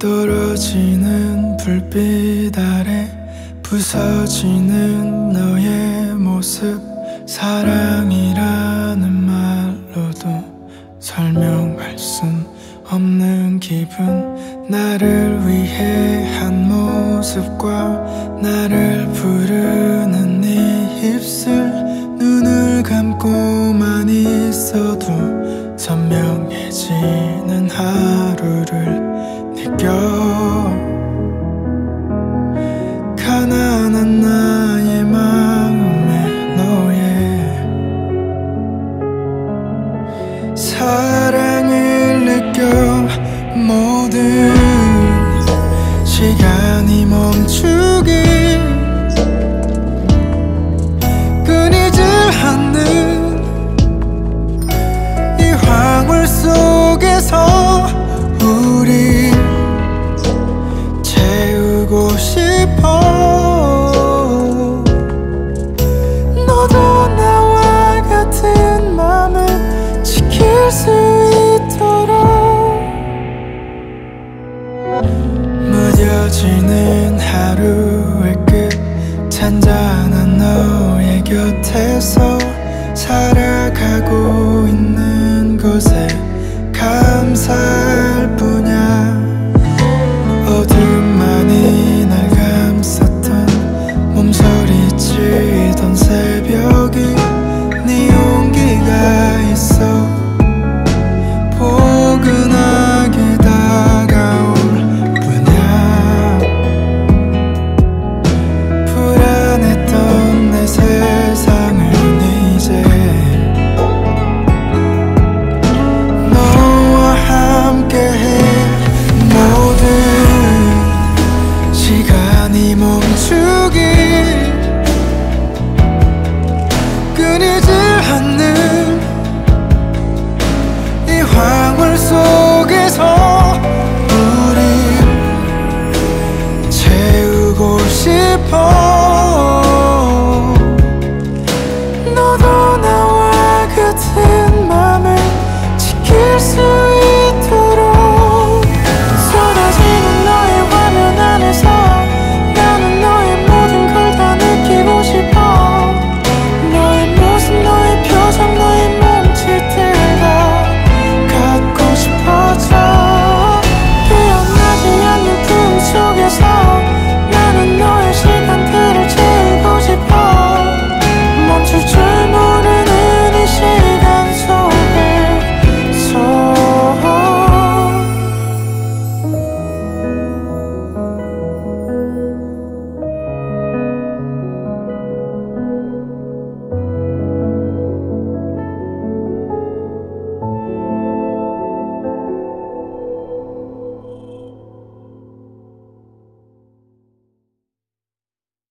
떨어지는 불빛 아래 부서지는 너의 모습, 사랑이라는 말로도 설명할 순 없는 기분. 나를 위해 한 모습과 나를 부르는 네 입술, 눈을 감고만 있어도 선명해지는 하루를 느껴. 가난한 나의 마음에 너의 사랑을 느껴. 모든 시간이 멈추길 끊이질 않는 이 황홀 속에서 우리 채우고 싶어. 너도 나와 같은 맘을 지킬 수 있도록. 무뎌지는 하루의 끝, 잔잔한 너의 곁에서 살아가고 있는 것에 감사.